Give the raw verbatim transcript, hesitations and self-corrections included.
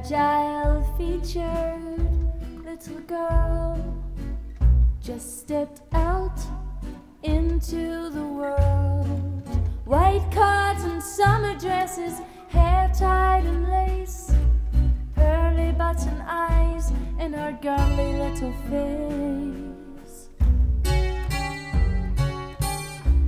fragile featured little girl just stepped out into the world. White cotton summer dresses, hair tied in lace, pearly button eyes in her girly little face.